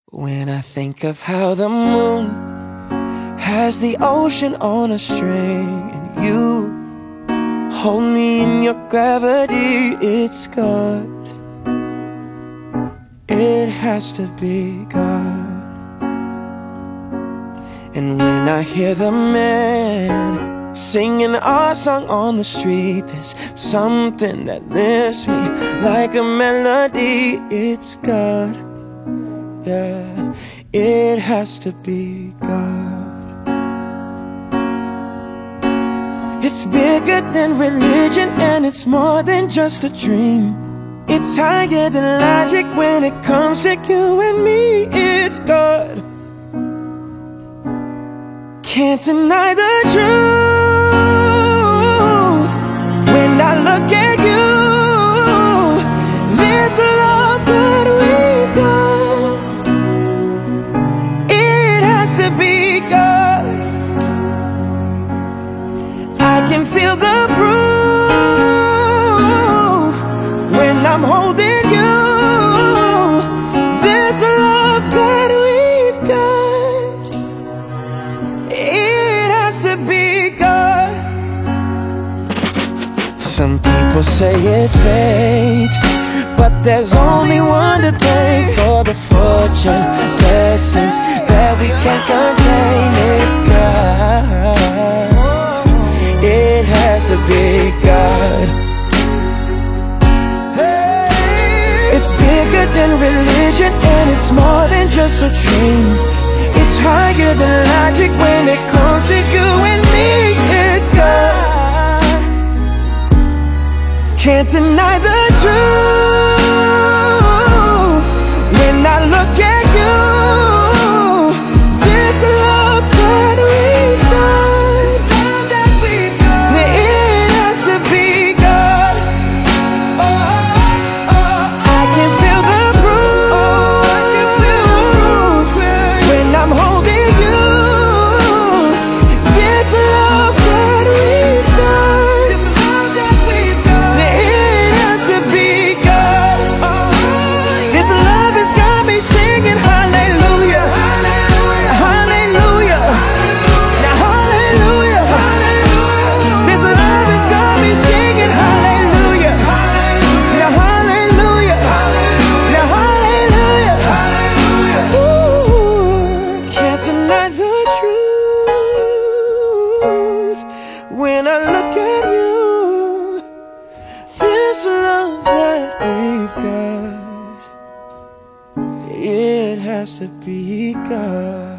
When I think of how the moon has the ocean on a string, and you hold me in your gravity, it's God. It has to be God. And when I hear the man singing our song on the street, there's something that lifts me like a melody. It's God. Yeah, it has to be God. It's bigger than religion, and it's more than just a dream. It's higher than logic when it comes to you and me. It's God. Can't deny the truth. When I look at you, this love that we've got, it has to be God. I can feel the proof when I'm holding you. This love that we've got, it has to be God. Some people say it's fate, but there's only one to thank for the fortune, blessings that we can't contain. It's God. It has to be God. It's bigger than religion, and it's more than just a dream. It's higher than logic when it comes to you and me. It's God. Can't deny the truth. When I look at you, this love that we've got, it has to be God. I can feel the proof when I'm holding you. This love that we've got, it has to be God. This love has got me singing hallelujah, hallelujah, now hallelujah. This love has got me singing hallelujah, now hallelujah, now hallelujah. Ooh, can't deny the truth. When I look at you, this love that we've got, it has to be God.